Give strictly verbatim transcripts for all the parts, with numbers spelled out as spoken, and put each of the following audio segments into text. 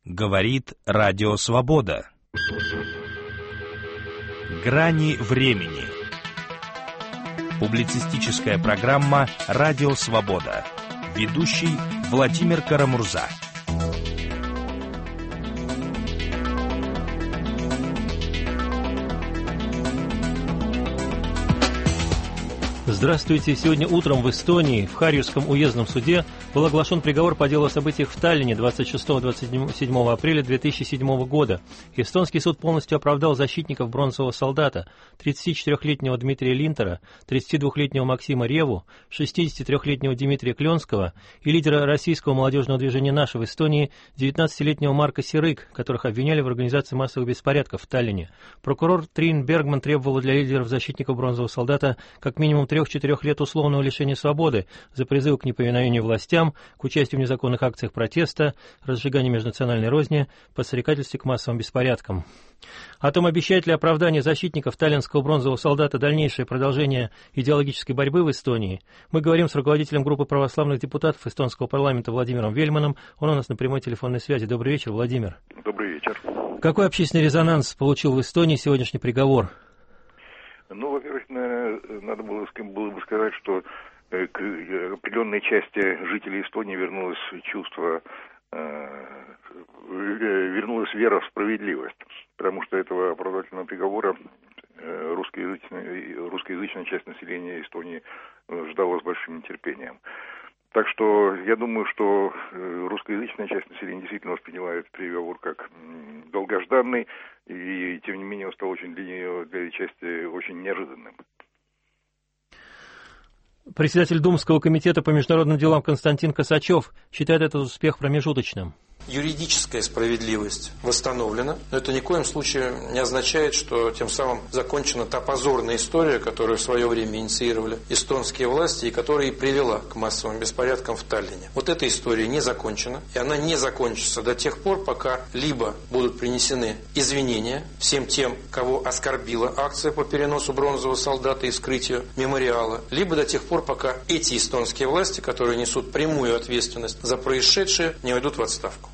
Говорит Радио Свобода. Грани времени. Публицистическая программа «Радио Свобода». Ведущий Владимир Карамурза. Здравствуйте. Сегодня утром в Эстонии, в Харьюском уездном суде, был оглашен приговор по делу о событиях в Таллине двадцать шестого — двадцать седьмого апреля две тысячи седьмого года. Эстонский суд полностью оправдал защитников бронзового солдата, тридцатичетырехлетнего Дмитрия Линтера, тридцатидвухлетнего Максима Реву, шестидесятитрехлетнего Дмитрия Кленского и лидера российского молодежного движения «Наши» в Эстонии, девятнадцатилетнего Марка Сирык, которых обвиняли в организации массовых беспорядков в Таллине. Прокурор Трин Бергман требовала для лидеров защитников бронзового солдата как минимум трех-четырех лет условного лишения свободы за призывы к неповиновению властям, к участию в незаконных акциях протеста, разжиганию межнациональной розни, подстрекательстве к массовым беспорядкам. О том, обещает ли оправдание защитников таллинского бронзового солдата дальнейшее продолжение идеологической борьбы в Эстонии, мы говорим с руководителем группы православных депутатов эстонского парламента Владимиром Вельманом. Он у нас на прямой телефонной связи. Добрый вечер, Владимир. Добрый вечер. Какой общественный резонанс получил в Эстонии сегодняшний приговор? Ну, во-первых, наверное, надо было, было бы сказать, что к определенной части жителей Эстонии вернулось чувство, вернулась вера в справедливость, потому что этого оправдательного приговора русскоязычная, русскоязычная часть населения Эстонии ждала с большим нетерпением. Так что я думаю, что русскоязычная часть населения действительно восприняла этот приговор как долгожданный, и тем не менее он стал очень для нее, для этой части, очень неожиданным. Председатель Думского комитета по международным делам Константин Косачев считает этот успех промежуточным. Юридическая справедливость восстановлена, но это ни в коем случае не означает, что тем самым закончена та позорная история, которую в свое время инициировали эстонские власти и которая и привела к массовым беспорядкам в Таллине. Вот эта история не закончена, и она не закончится до тех пор, пока либо будут принесены извинения всем тем, кого оскорбила акция по переносу бронзового солдата и скрытию мемориала, либо до тех пор, пока эти эстонские власти, которые несут прямую ответственность за происшедшее, не уйдут в отставку.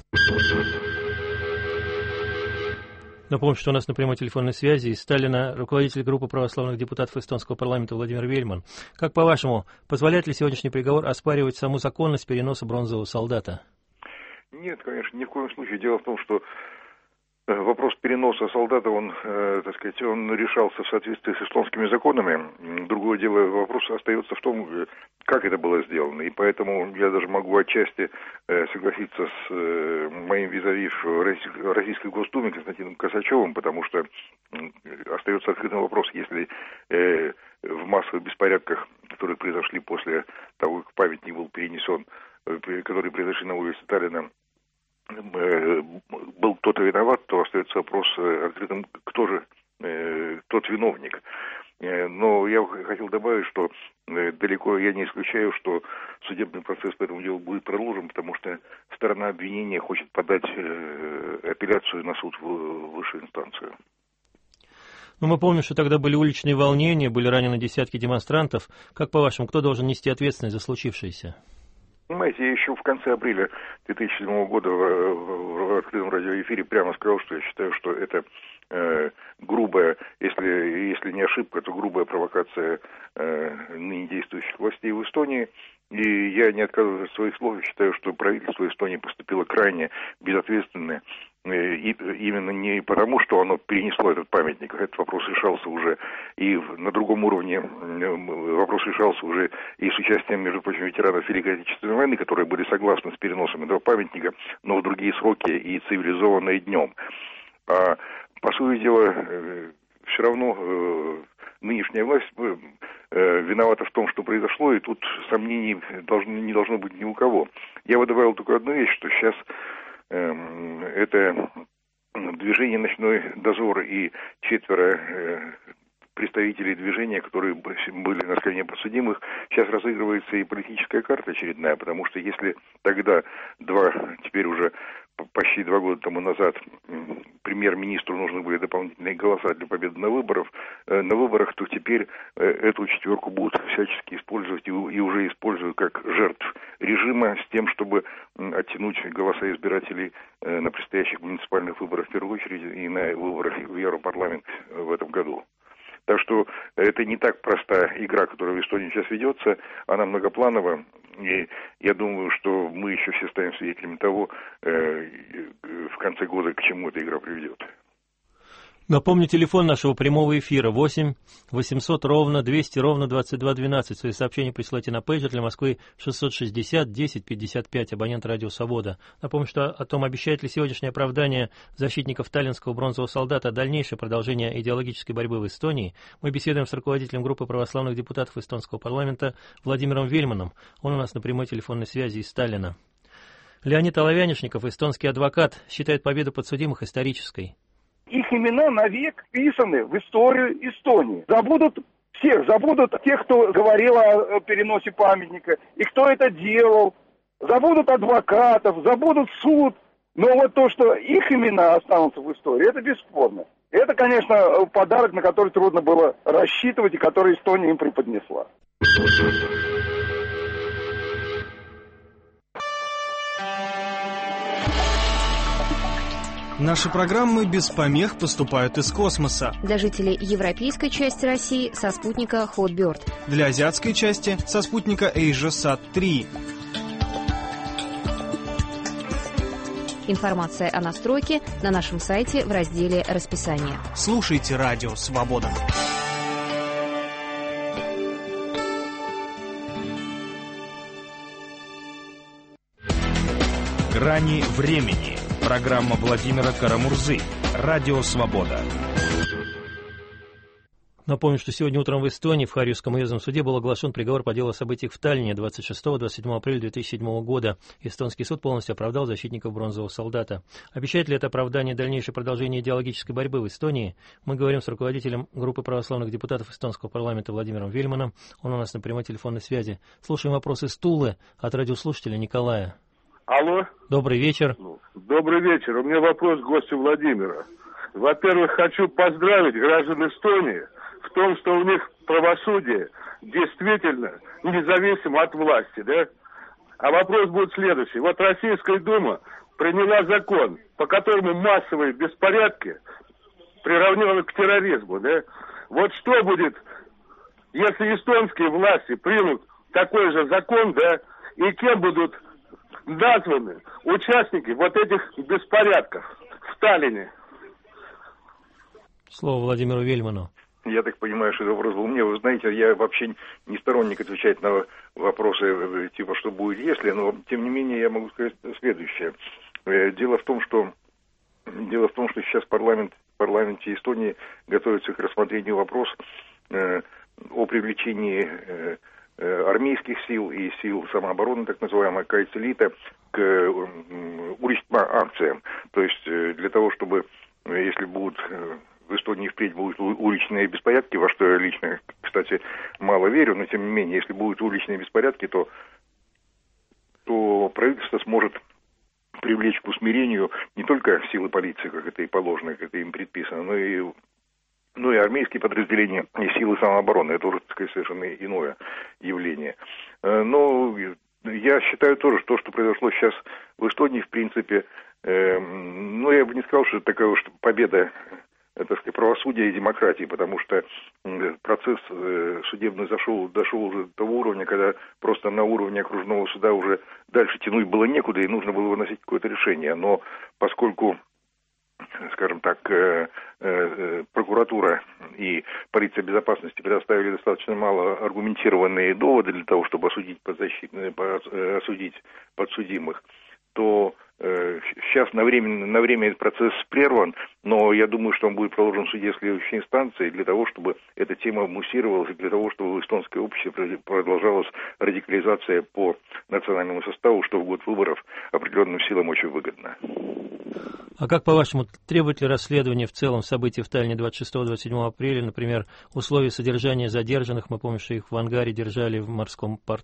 Напомню, что у нас на прямой телефонной связи из Таллина руководитель группы православных депутатов эстонского парламента Владимир Вельман. Как по-вашему, позволяет ли сегодняшний приговор оспаривать саму законность переноса бронзового солдата? Нет, конечно, ни в коем случае. Дело в том, что вопрос переноса солдата, он, э, так сказать, он решался в соответствии с эстонскими законами. Другое дело, вопрос остается в том, как это было сделано. И поэтому я даже могу отчасти э, согласиться с э, моим визави в Российской Госдуме Константином Косачевым, потому что э, остается открытым вопрос, если э, в массовых беспорядках, которые произошли после того, как памятник был перенесен, э, которые произошли на улице Таллина, был кто-то виноват, то остается вопрос открытым, кто же э, тот виновник. Но я хотел добавить, что далеко я не исключаю, что судебный процесс по этому делу будет продолжен, потому что сторона обвинения хочет подать э, апелляцию на суд в высшую инстанцию. Ну, мы помним, что тогда были уличные волнения, были ранены десятки демонстрантов. Как по-вашему, кто должен нести ответственность за случившееся? Понимаете, я еще в конце апреля две тысячи седьмого года в, в, в открытом радиоэфире прямо сказал, что я считаю, что это э, грубая, если, если не ошибка, то грубая провокация э, ныне действующих властей в Эстонии. И я не отказываюсь от своих слов, я считаю, что правительство Эстонии поступило крайне безответственно. И именно не потому, что оно перенесло этот памятник, этот вопрос решался уже и на другом уровне, вопрос решался уже и с участием, между прочим, ветеранов Великой Отечественной войны, которые были согласны с переносом этого памятника, но в другие сроки и цивилизованно и днем. А по сути дела, все равно нынешняя власть виновата в том, что произошло, и тут сомнений должно, не должно быть ни у кого. Я бы добавил только одну вещь, что сейчас это движение «Ночной дозор» и четверо представителей движения, которые были на скамье подсудимых, сейчас разыгрывается и политическая карта очередная, потому что если тогда два, теперь уже почти два года тому назад премьер-министру нужны были дополнительные голоса для победы на выборах, на выборах, то теперь эту четверку будут всячески использовать и, и уже используют как жертв режима с тем, чтобы оттянуть голоса избирателей на предстоящих муниципальных выборах в первую очередь и на выборах в Европарламент в этом году. Так что это не так простая игра, которая в Эстонии сейчас ведется, она многопланова, и я думаю, что мы еще все станем свидетелями того, э, в конце года, к чему эта игра приведет. Напомню, телефон нашего прямого эфира восемь восемьсот ровно двести ровно двадцать два двенадцать. Свои сообщения присылайте на пейджер для Москвы шестьсот шестьдесят десять пятьдесят пять, абонент радио «Свобода». Напомню, что о том, обещает ли сегодняшнее оправдание защитников таллинского бронзового солдата дальнейшее продолжение идеологической борьбы в Эстонии, мы беседуем с руководителем группы православных депутатов эстонского парламента Владимиром Вельманом. Он у нас на прямой телефонной связи из Таллина. Леонид Оловянишников, эстонский адвокат, считает победу подсудимых исторической. Их имена навек вписаны в историю Эстонии. Забудут всех, забудут тех, кто говорил о переносе памятника и кто это делал. Забудут адвокатов, забудут суд. Но вот то, что их имена останутся в истории, это бесспорно. Это, конечно, подарок, на который трудно было рассчитывать и который Эстония им преподнесла. Наши программы без помех поступают из космоса. Для жителей европейской части России со спутника Hotbird. Для азиатской части со спутника AsiaSat три. Информация о настройке на нашем сайте в разделе «Расписание». Слушайте радио «Свобода». Грани времени. Программа Владимира Карамурзы. Радио «Свобода». Напомню, что сегодня утром в Эстонии в Харьковском уездном суде был оглашен приговор по делу о событиях в Таллине двадцать шестого — двадцать седьмого апреля две тысячи седьмого года. Эстонский суд полностью оправдал защитников бронзового солдата. Обещает ли это оправдание дальнейшее продолжение идеологической борьбы в Эстонии? Мы говорим с руководителем группы православных депутатов эстонского парламента Владимиром Вельманом. Он у нас на прямой телефонной связи. Слушаем вопрос из Тулы от радиослушателя Николая. Алло. Добрый вечер. Добрый вечер. У меня вопрос к гостю Владимира. Во-первых, хочу поздравить граждан Эстонии в том, что у них правосудие действительно независимо от власти, да? А вопрос будет следующий. Вот Российская Дума приняла закон, по которому массовые беспорядки приравниваны к терроризму, да? Вот что будет, если эстонские власти примут такой же закон, да, и кем будут названы участники вот этих беспорядков в Таллине? Слово Владимиру Вельману. Я так понимаю, что это вопрос был мне. Вы знаете, я вообще не сторонник отвечать на вопросы типа «что будет если», но тем не менее я могу сказать следующее. Дело в том, что дело в том, что сейчас парламент, в парламенте Эстонии готовится к рассмотрению вопрос э, о привлечении э, армейских сил и сил самообороны, так называемая кайцелита, к э, акциям. То есть э, для того, чтобы, э, если будут э, в Эстонии впредь будут уличные беспорядки, во что я лично, кстати, мало верю, но тем не менее, если будут уличные беспорядки, то, то правительство сможет привлечь к усмирению не только силы полиции, как это и положено, как это им предписано, но и ну и армейские подразделения и силы самообороны. Это уже, так сказать, совершенно иное явление. Но я считаю тоже, что то, что произошло сейчас в Эстонии, в принципе, э, ну, я бы не сказал, что это такая уж победа, так сказать, правосудия и демократии, потому что процесс э, судебный зашел, дошел уже до того уровня, когда просто на уровне окружного суда уже дальше тянуть было некуда, и нужно было выносить какое-то решение. Но поскольку, скажем так, э, э, прокуратура и полиция безопасности предоставили достаточно мало аргументированные доводы для того, чтобы осудить, подзащитных, осудить подсудимых, то э, сейчас на время, на время этот процесс прерван, но я думаю, что он будет продолжен в суде следующей инстанции для того, чтобы эта тема муссировалась, и для того, чтобы в эстонском обществе продолжалась радикализация по национальному составу, что в год выборов определенным силам очень выгодно. А как, по-вашему, требует ли расследование в целом событий в Таллине двадцать шестого — двадцать седьмого апреля, например, условия содержания задержанных, мы помним, что их в ангаре держали в морском порту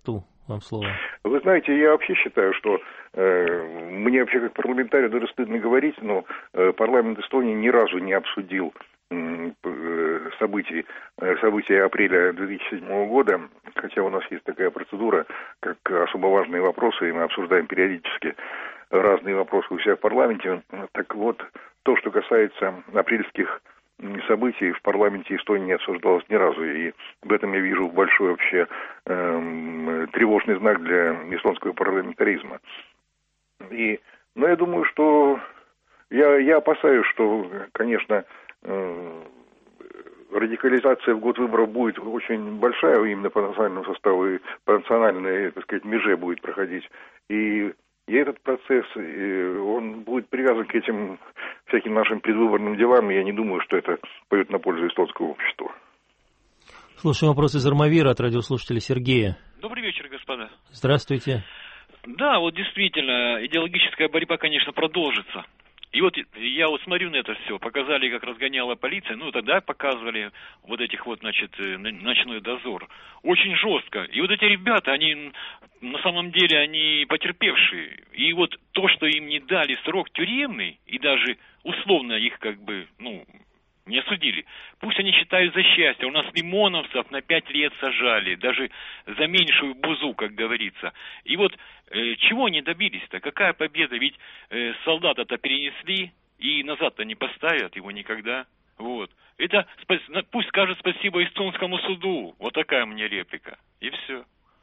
Вам слово. Вы знаете, я вообще считаю, что э, мне вообще как парламентарию даже стыдно говорить, но э, парламент Эстонии ни разу не обсудил э, событий, э, события апреля две тысячи седьмого года, хотя у нас есть такая процедура, как особо важные вопросы, и мы обсуждаем периодически разные вопросы у себя в парламенте. Так вот, то, что касается апрельских событий, в парламенте Эстонии не обсуждалось ни разу, и в этом я вижу большой вообще э, тревожный знак для эстонского парламентаризма. И, но я думаю, что я, я опасаюсь, что, конечно, э, радикализация в год выборов будет очень большая, именно по национальному составу и по национальной, так сказать, меже будет проходить, и И этот процесс, он будет привязан к этим всяким нашим предвыборным делам, и я не думаю, что это пойдет на пользу эстонского общества. Слушаем вопрос из Армавира от радиослушателя Сергея. Добрый вечер, господа. Здравствуйте. Да, вот действительно, идеологическая борьба, конечно, продолжится. И вот я вот смотрю на это все, показали, как разгоняла полиция, ну тогда показывали вот этих вот, значит, ночной дозор. Очень жестко. И вот эти ребята, они на самом деле, они потерпевшие. И вот то, что им не дали срок тюремный, и даже условно их как бы, ну, не осудили, пусть они считают за счастье. У нас лимоновцев на пять лет сажали, даже за меньшую бузу, как говорится. И вот э, чего они добились-то? Какая победа? Ведь э, солдата-то перенесли, и назад-то не поставят его никогда. Вот. Это пусть скажет спасибо эстонскому суду. Вот такая мне реплика. И все.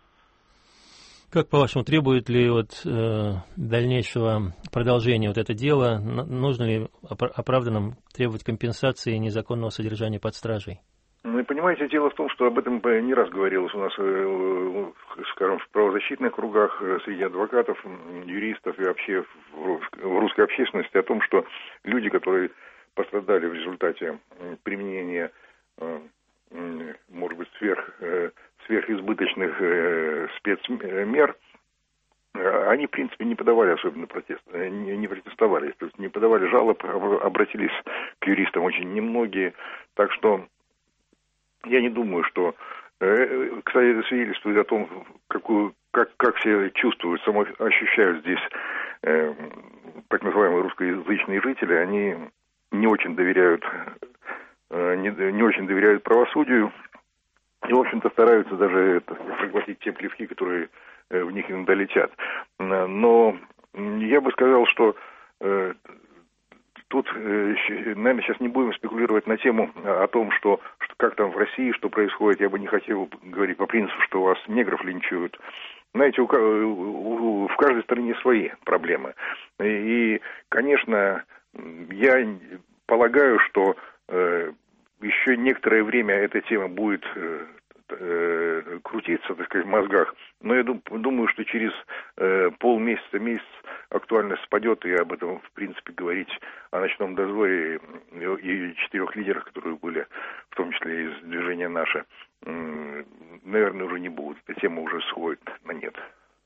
Как, по-вашему, требует ли вот, э, дальнейшего продолжения вот это дело? Нужно ли оправданным требовать компенсации незаконного содержания под стражей? Ну, понимаете, дело в том, что об этом не раз говорилось у нас, скажем, в правозащитных кругах, среди адвокатов, юристов и вообще в русской общественности о том, что люди, которые пострадали в результате применения, может быть, сверх... сверхизбыточных э, спецмер, они, в принципе, не подавали особенно протест, не, не протестовали, то есть не подавали жалоб, обратились к юристам очень немногие, так что я не думаю, что... Э, кстати, это свидетельствует о том, какую, как, как все чувствуют, само ощущают здесь э, так называемые русскоязычные жители, они не очень доверяют, э, не, не очень доверяют правосудию, и, в общем-то, стараются даже это, проглотить те плевки, которые э, в них иногда летят. Но я бы сказал, что э, тут, э, наверное, сейчас не будем спекулировать на тему о том, что, что как там в России, что происходит. Я бы не хотел говорить по принципу, что у вас негров линчуют. Знаете, у, у, в каждой стране свои проблемы. И, конечно, я полагаю, что... Э, еще некоторое время эта тема будет э, э, крутиться, так сказать, в мозгах, но я дум, думаю, что через э, полмесяца, месяц актуальность спадет, и об этом, в принципе, говорить о ночном дозоре и, и четырех лидерах, которые были, в том числе из движения «Наше», э, наверное, уже не будут. Эта тема уже сходит на нет.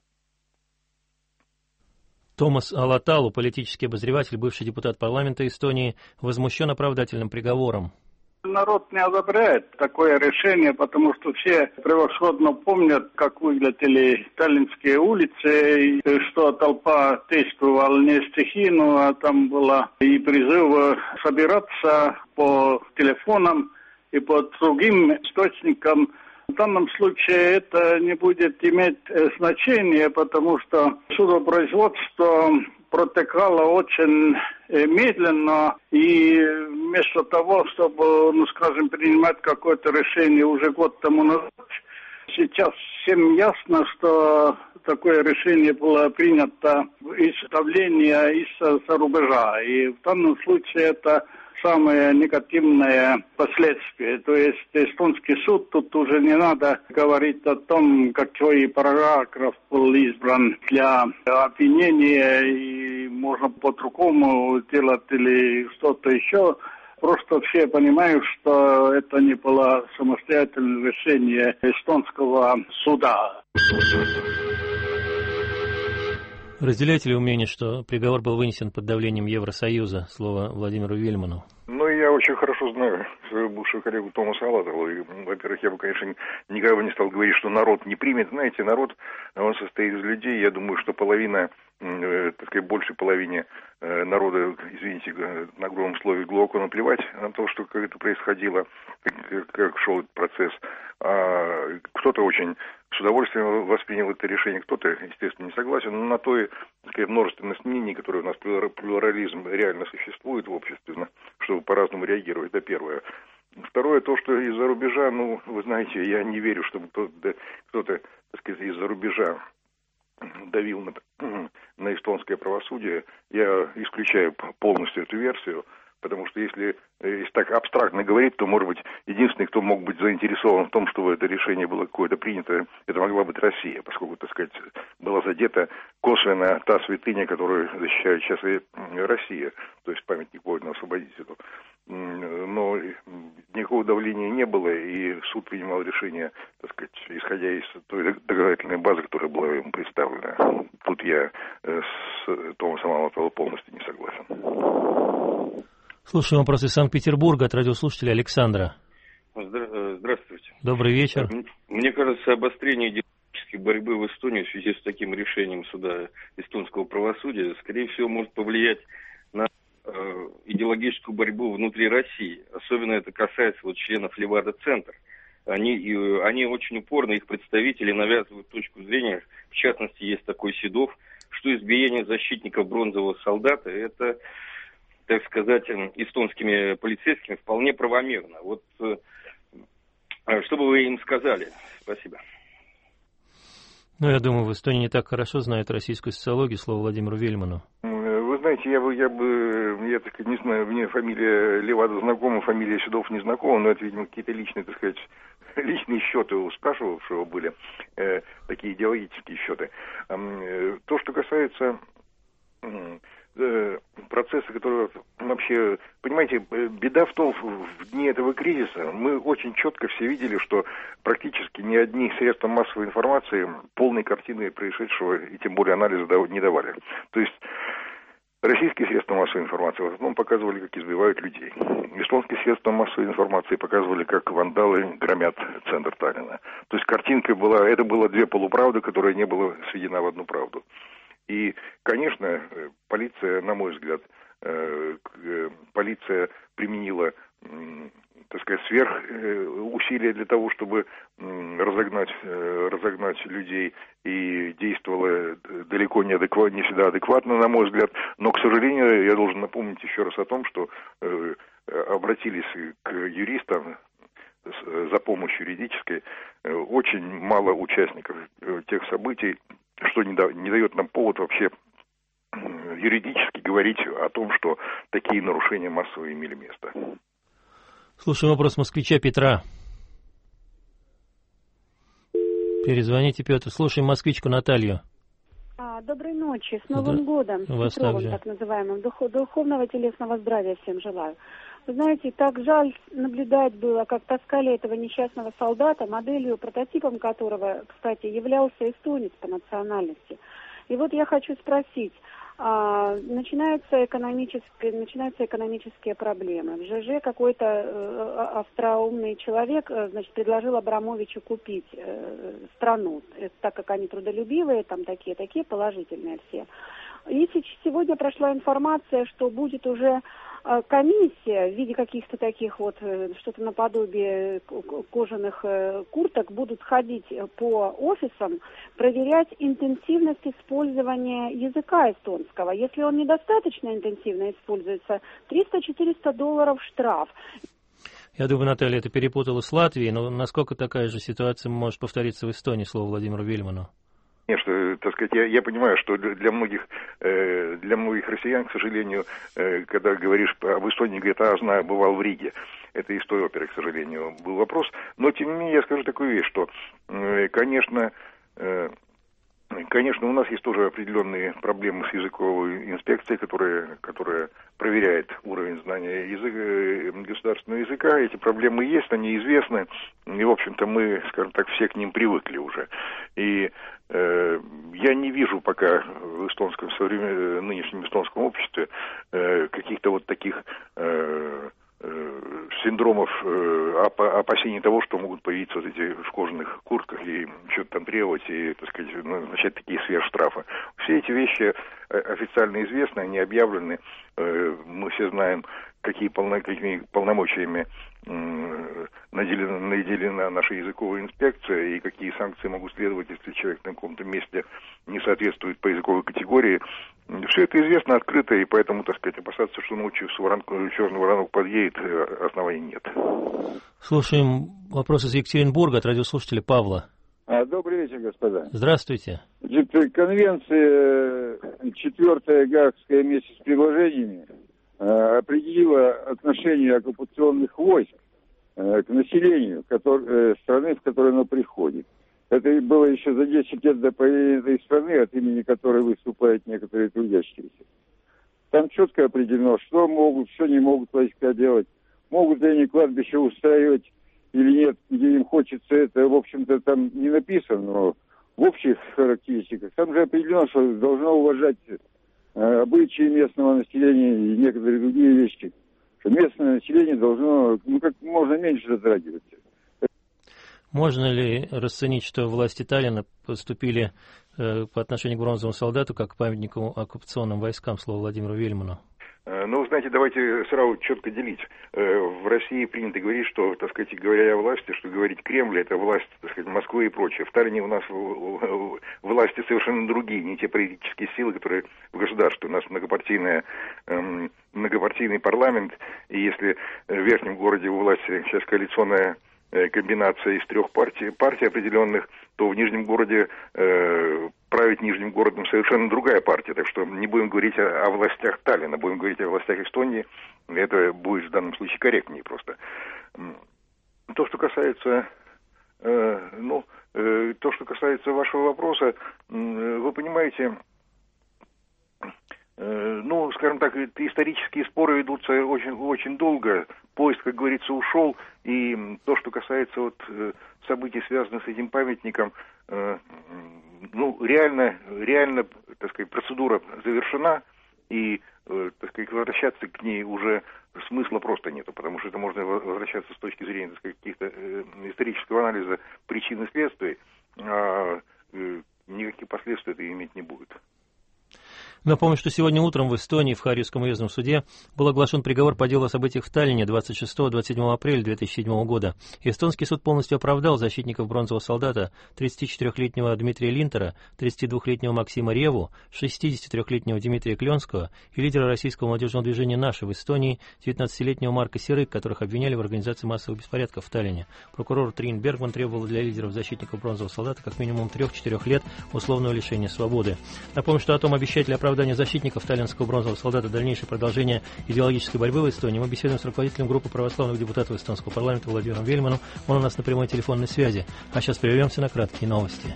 Томас Алаталу, политический обозреватель, бывший депутат парламента Эстонии, возмущен оправдательным приговором. Народ не одобряет такое решение, потому что все превосходно помнят, как выглядели сталинские улицы, и что толпа действовала не стихийно, а там было и призыв собираться по телефонам и по другим источникам. В данном случае это не будет иметь значения, потому что судопроизводство протекало очень медленно, и вместо того, чтобы, ну, скажем, принимать какое-то решение уже год тому назад, сейчас всем ясно, что такое решение было принято из давления из-за рубежа, и в данном случае это самые негативные последствия. То есть эстонский суд, тут уже не надо говорить о том, какой параграф был избран для обвинения, и можно по-другому делать или что-то еще. Просто все понимают, что это не было самостоятельное решение эстонского суда. Разделяете ли вы мнение, что приговор был вынесен под давлением Евросоюза? Слово Владимиру Вельману. Ну, я очень хорошо знаю свою бывшую коллегу Томаса Алатова. И, во-первых, я бы, конечно, никогда бы не стал говорить, что народ не примет. Знаете, народ, он состоит из людей. Я думаю, что половина, э, так сказать, большей половине э, народа, извините, на грубом слове, глубоко наплевать на то, что как это происходило, как, как шел этот процесс. А кто-то очень с удовольствием воспринял это решение, кто-то, естественно, не согласен. Но на то и, так сказать, множественность мнений, которые у нас плюрализм реально существует в обществе, чтобы по-разному реагировать, это первое. Второе, то, что из-за рубежа, ну, вы знаете, я не верю, чтобы кто-то, кто-то так сказать, из-за рубежа давил на, на эстонское правосудие. Я исключаю полностью эту версию. Потому что если, если так абстрактно говорить, то, может быть, единственный, кто мог быть заинтересован в том, чтобы это решение было какое-то принято, это могла быть Россия, поскольку, так сказать, была задета косвенно та святыня, которую защищает сейчас и Россия, то есть памятник воину-освободителю. Но никакого давления не было, и суд принимал решение, так сказать, исходя из той доказательной базы, которая была ему представлена. Тут я с Томасом Алатовым полностью не согласен. Слушаем вопрос из Санкт-Петербурга от радиослушателя Александра. Здравствуйте. Добрый вечер. Мне кажется, обострение идеологической борьбы в Эстонии в связи с таким решением суда эстонского правосудия, скорее всего, может повлиять на э, идеологическую борьбу внутри России. Особенно это касается вот членов Левада-центр. Они, и, они очень упорно, их представители навязывают точку зрения. В частности, есть такой Седов, что избиение защитников бронзового солдата – это, так сказать, эстонскими полицейскими вполне правомерно. Вот что бы вы им сказали? Спасибо. Ну, я думаю, в Эстонии не так хорошо знают российскую социологию. Слово Владимиру Вельману. Вы знаете, я бы, я бы, я так не знаю, мне фамилия Левада знакома, фамилия Седов не знакома, но это, видимо, какие-то личные, так сказать, личные счеты у спрашивавшего были, э, такие идеологические счеты. Э, то, что касается процессы, которые вообще, понимаете, беда в том, в дни этого кризиса мы очень четко все видели, что практически ни одни средства массовой информации полной картины происшедшего и тем более анализа не давали. То есть российские средства массовой информации в основном показывали, как избивают людей. Эстонские средства массовой информации показывали, как вандалы громят центр Таллина. То есть картинка была, это было две полуправды, которые не было сведена в одну правду. И, конечно, полиция, на мой взгляд, полиция применила, так сказать, сверх усилия для того, чтобы разогнать, разогнать людей, и действовала далеко не, адекват, не всегда адекватно, на мой взгляд. Но, к сожалению, я должен напомнить еще раз о том, что обратились к юристам за помощью юридической очень мало участников тех событий, что не, да, не дает нам повод вообще юридически говорить о том, что такие нарушения массово имели место. Слушаем вопрос москвича Петра. Перезвоните, Петр. Слушаем москвичку Наталью. А, доброй ночи, с Новым да. годом, с Петровым, так называемым. Дух, духовного телесного здравия всем желаю. Вы знаете, так жаль наблюдать было, как таскали этого несчастного солдата, моделью, прототипом которого, кстати, являлся эстонец по национальности. И вот я хочу спросить, а, начинаются, экономические, начинаются экономические проблемы. В ЖЖ какой-то э, остроумный человек, э, значит, предложил Абрамовичу купить э, страну, это, так как они трудолюбивые, там такие-такие положительные все. И сегодня прошла информация, что будет уже комиссия в виде каких-то таких вот, что-то наподобие кожаных курток, будут ходить по офисам, проверять интенсивность использования языка эстонского. Если он недостаточно интенсивно используется, триста-четыреста долларов штраф. Я думаю, Наталья, это перепутала с Латвией, но насколько такая же ситуация может повториться в Эстонии, слово Владимиру Вельману? Конечно, так сказать, я, я понимаю, что для многих, э, для многих россиян, к сожалению, э, когда говоришь об Эстонии, говорят, а, знаю, бывал в Риге. Это из той оперы, к сожалению, был вопрос. Но, тем не менее, я скажу такую вещь, что, э, конечно, э, конечно, у нас есть тоже определенные проблемы с языковой инспекцией, которая, которая проверяет уровень знания языка, государственного языка. Эти проблемы есть, они известны, и, в общем-то, мы, скажем так, все к ним привыкли уже. И э, я не вижу пока в эстонском, современ... нынешнем эстонском обществе э, каких-то вот таких э, синдромов, опасений того, что могут появиться вот эти в кожаных куртках и что-то там требовать и, так сказать, назначать такие сверхштрафы. Все эти вещи официально известны, они объявлены. Мы все знаем, какие, полно, какими полномочиями наделена, наделена наша языковая инспекция и какие санкции могут следовать, если человек на каком-то месте не соответствует по языковой категории. Все это известно открыто, и поэтому, так сказать, опасаться, что ночью с воронку, черный воронок подъедет, оснований нет. Слушаем вопрос из Екатеринбурга от радиослушателя Павла. А, добрый вечер, господа. Здравствуйте. Значит, конвенция четвертая Гаагская вместе с предложениями определила отношение оккупационных войск к населению который, страны, в которую оно приходит. Это было еще за десять лет до появления этой страны, от имени которой выступают некоторые трудящиеся. Там четко определено, что могут, что не могут войска делать. Могут ли они кладбище устраивать или нет, где им хочется это, в общем-то, там не написано, но в общих характеристиках. Там же определено, что должно уважать э, обычаи местного населения и некоторые другие вещи. Что местное население должно, ну, как можно меньше затрагиваться. Можно ли расценить, что власти Таллина поступили э, по отношению к бронзовому солдату как к памятнику оккупационным войскам, слово Владимиру Вельману? Ну, знаете, давайте сразу четко делить. В России принято говорить, что, так сказать, говоря о власти, что говорить Кремль — это власть, так сказать, Москвы и прочее. В Таллине у нас власти совершенно другие, не те политические силы, которые в государстве. У нас многопартийная, эм, многопартийный парламент, и если в верхнем городе у власти сейчас коалиционная комбинация из трех партий, партий определенных, то в Нижнем городе э, править Нижним городом совершенно другая партия. Так что не будем говорить о, о властях Таллина, будем говорить о властях Эстонии. Это будет в данном случае корректнее просто. То, что касается, э, ну, э, то, что касается вашего вопроса, э, вы понимаете, э, ну, скажем так, исторические споры ведутся очень, очень долго. Поезд, как говорится, ушел, и то, что касается вот событий, связанных с этим памятником, ну, реально, реально, так сказать, процедура завершена, и, так сказать, возвращаться к ней уже смысла просто нету, потому что это можно возвращаться с точки зрения, так сказать, каких-то исторического анализа причин и следствий, а никаких последствий это иметь не будет. Напомню, что сегодня утром в Эстонии в Харьковском уездном суде был оглашен приговор по делу о событиях в Таллине двадцать шестого — двадцать седьмого апреля две тысячи седьмого года. Эстонский суд полностью оправдал защитников бронзового солдата тридцатичетырехлетнего Дмитрия Линтера, тридцатидвухлетнего Максима Реву, шестидесятитрехлетнего Дмитрия Кленского и лидера российского молодежного движения «Наши» в Эстонии, девятнадцатилетнего Марка Сирык, которых обвиняли в организации массовых беспорядков в Таллине. Прокурор Трин Бергман требовал для лидеров защитников бронзового солдата как минимум трех-четырех лет условного лишения свободы. Напомню, что о том, обещать ли оправдание защитников таллинского бронзового солдата дальнейшее продолжение идеологической борьбы в Эстонии, мы беседуем с руководителем группы православных депутатов эстонского парламента Владимиром Вельманом. Он у нас на прямой телефонной связи. А сейчас прервемся на краткие новости.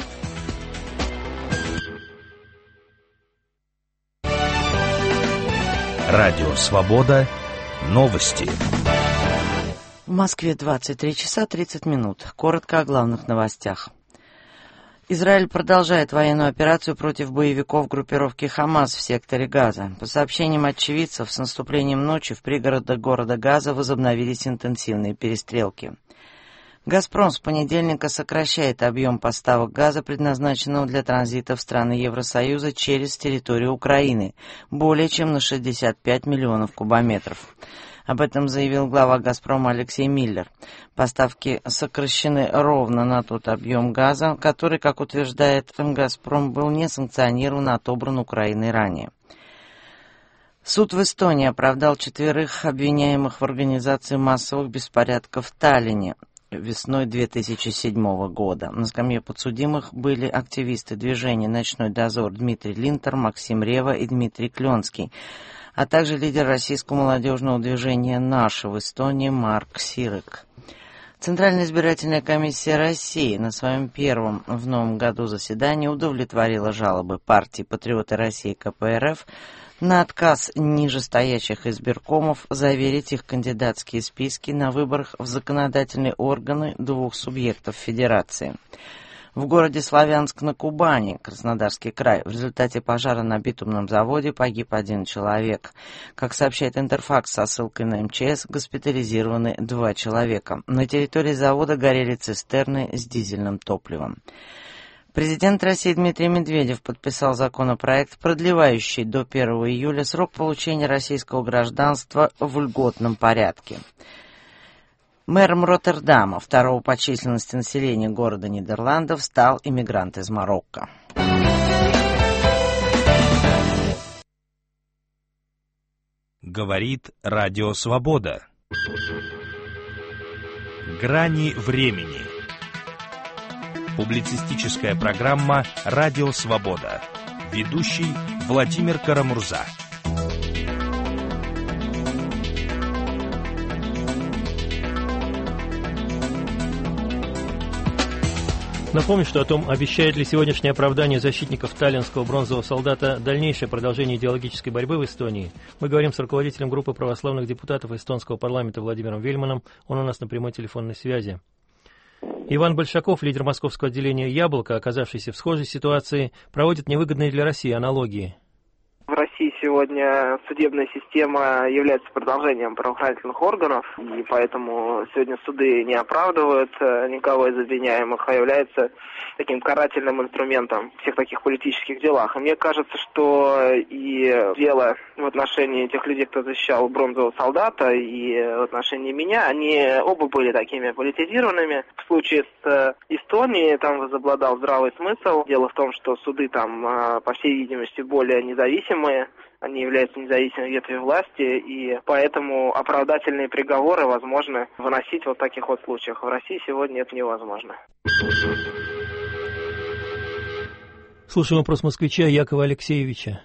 Радио «Свобода». Новости. В Москве двадцать три часа тридцать минут. Коротко о главных новостях. Израиль продолжает военную операцию против боевиков группировки «Хамас» в секторе Газа. По сообщениям очевидцев, с наступлением ночи в пригородах города Газа возобновились интенсивные перестрелки. «Газпром» с понедельника сокращает объем поставок газа, предназначенного для транзита в страны Евросоюза через территорию Украины, более чем на шестьдесят пять миллионов кубометров. Об этом заявил глава «Газпрома» Алексей Миллер. Поставки сокращены ровно на тот объем газа, который, как утверждает «Газпром», был не санкционирован и отобран Украиной ранее. Суд в Эстонии оправдал четверых обвиняемых в организации массовых беспорядков в Таллине весной две тысячи седьмого года. На скамье подсудимых были активисты движения «Ночной дозор» Дмитрий Линтер, Максим Рева и Дмитрий Кленский, а также лидер российского молодежного движения «Наши» в Эстонии Марк Сирык. Центральная избирательная комиссия России на своем первом в новом году заседании удовлетворила жалобы партии «Патриоты России» ка пэ эр эф на отказ нижестоящих избиркомов заверить их кандидатские списки на выборах в законодательные органы двух субъектов Федерации. В городе Славянск на Кубани, Краснодарский край, в результате пожара на битумном заводе погиб один человек. Как сообщает Интерфакс со ссылкой на эм че эс, госпитализированы два человека. На территории завода горели цистерны с дизельным топливом. Президент России Дмитрий Медведев подписал законопроект, продлевающий до первого июля срок получения российского гражданства в льготном порядке. Мэром Роттердама, второго по численности населения города Нидерландов, стал иммигрант из Марокко. Говорит Радио Свобода. Грани времени. Публицистическая программа «Радио Свобода». Ведущий Владимир Карамурза. Напомню, что о том, обещает ли сегодняшнее оправдание защитников таллинского бронзового солдата дальнейшее продолжение идеологической борьбы в Эстонии, мы говорим с руководителем группы православных депутатов эстонского парламента Владимиром Вельманом. Он у нас на прямой телефонной связи. Иван Большаков, лидер московского отделения «Яблоко», оказавшийся в схожей ситуации, проводит невыгодные для России аналогии. В России сегодня судебная система является продолжением правоохранительных органов, и поэтому сегодня суды не оправдывают никого из обвиняемых, а являются таким карательным инструментом в всех таких политических делах. И мне кажется, что и дело в отношении тех людей, кто защищал бронзового солдата, и в отношении меня, они оба были такими политизированными. В случае с Эстонией там возобладал здравый смысл. Дело в том, что суды там, по всей видимости, более независимые. Они являются независимой ветвью власти, и поэтому оправдательные приговоры возможно выносить вот в таких вот случаях. В России сегодня это невозможно. Слушаем вопрос москвича Якова Алексеевича.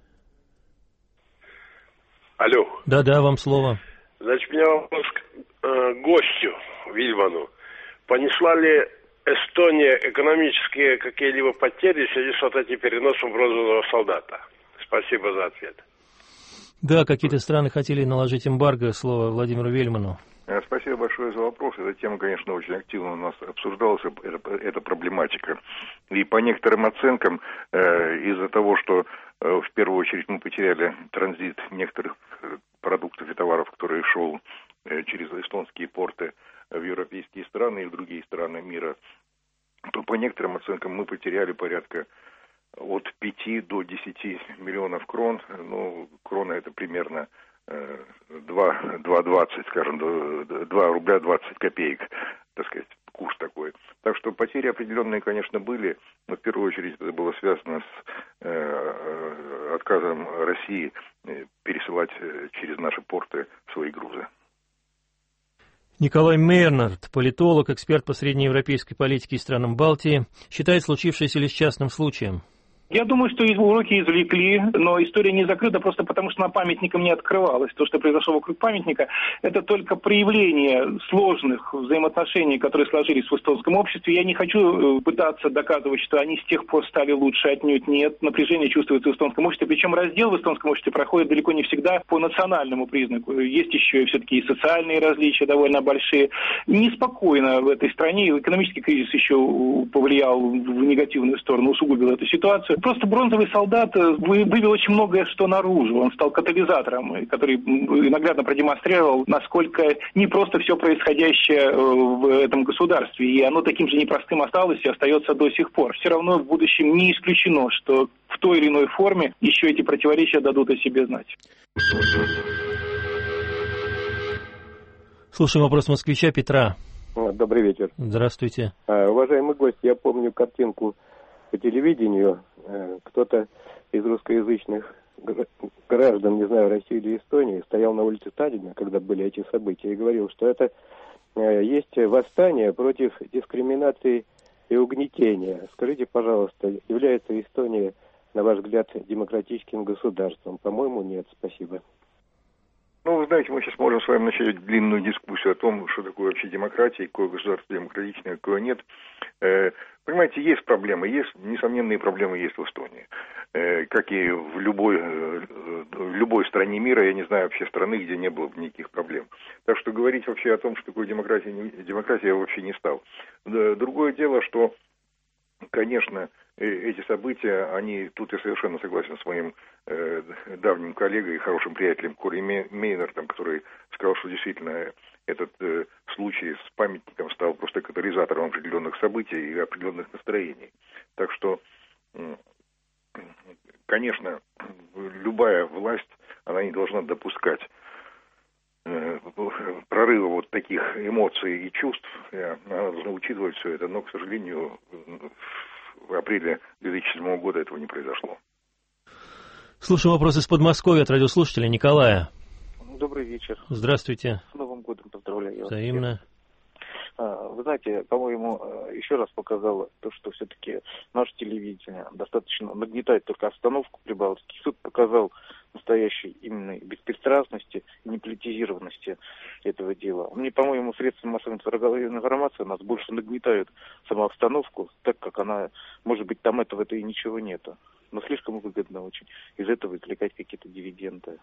Алло. Да-да, вам слово. Значит, у меня вопрос к э, гостю Вильману. Понесла ли Эстония экономические какие-либо потери в связи с вот этим переносом бронзового солдата? Спасибо за ответ. Да, какие-то страны хотели наложить эмбарго. Слово Владимиру Вельману. Спасибо большое за вопрос. Эта тема, конечно, очень активно у нас обсуждалась, эта, эта проблематика. И по некоторым оценкам, э, из-за того, что э, в первую очередь мы потеряли транзит некоторых продуктов и товаров, которые шел э, через эстонские порты в европейские страны и в другие страны мира, то по некоторым оценкам мы потеряли порядка от пяти до десяти миллионов крон. Ну, крона это примерно два двадцать, скажем, два рубля двадцать копеек, так сказать, курс такой. Так что потери определенные, конечно, были, но в первую очередь это было связано с э, отказом России пересылать через наши порты свои грузы. Николай Мейернард, политолог, эксперт по среднеевропейской политике и странам Балтии, считает случившееся лишь частным случаем. Я думаю, что уроки извлекли, но история не закрыта просто потому, что она памятником не открывалась. То, что произошло вокруг памятника, это только проявление сложных взаимоотношений, которые сложились в эстонском обществе. Я не хочу пытаться доказывать, что они с тех пор стали лучше, отнюдь нет. Напряжение чувствуется в эстонском обществе, причем раздел в эстонском обществе проходит далеко не всегда по национальному признаку. Есть еще и все-таки и социальные различия довольно большие. Неспокойно в этой стране. Экономический кризис еще повлиял в негативную сторону, усугубил эту ситуацию. Просто бронзовый солдат вывел очень многое что наружу. Он стал катализатором, который наглядно продемонстрировал, насколько непросто все происходящее в этом государстве. И оно таким же непростым осталось и остается до сих пор. Все равно в будущем не исключено, что в той или иной форме еще эти противоречия дадут о себе знать. Слушаем вопрос москвича Петра. Добрый вечер. Здравствуйте. Уважаемый гость, я помню картинку по телевидению. Кто-то из русскоязычных граждан, не знаю, России или Эстонии, стоял на улице Сталина, когда были эти события, и говорил, что это есть восстание против дискриминации и угнетения. Скажите, пожалуйста, является Эстония, на ваш взгляд, демократическим государством? По-моему, нет. Спасибо. Ну, вы знаете, мы сейчас можем с вами начать длинную дискуссию о том, что такое вообще демократия, какое государство демократичное, какое нет. Э, понимаете, есть проблемы, есть, несомненные проблемы есть в Эстонии. Э, как и в любой, э, в любой стране мира, я не знаю вообще страны, где не было бы никаких проблем. Так что говорить вообще о том, что такое демократия, демократия я вообще не стал. Другое дело, что конечно, эти события, они, тут я совершенно согласен с моим э, давним коллегой и хорошим приятелем Кори Мейнардом, который сказал, что действительно этот э, случай с памятником стал просто катализатором определенных событий и определенных настроений. Так что, э, конечно, любая власть, она не должна допускать э, прорыва вот таких эмоций и чувств. Она должна учитывать все это, но, к сожалению, в апреле две тысячи седьмого года этого не произошло. Слушаем вопрос из Подмосковья от радиослушателя Николая. Добрый вечер. Здравствуйте. С Новым годом поздравляю. Взаимно. Вы знаете, по-моему, еще раз показало то, что все-таки наше телевидение достаточно нагнетает только обстановку Прибалтики. Суд показал настоящей именно беспристрастности и неполитизированности этого дела. Мне, по-моему, средства массовой информации нас больше нагнетают саму обстановку, так как она, может быть, там этого-то и ничего нету. Но слишком выгодно очень из этого извлекать какие-то дивиденды.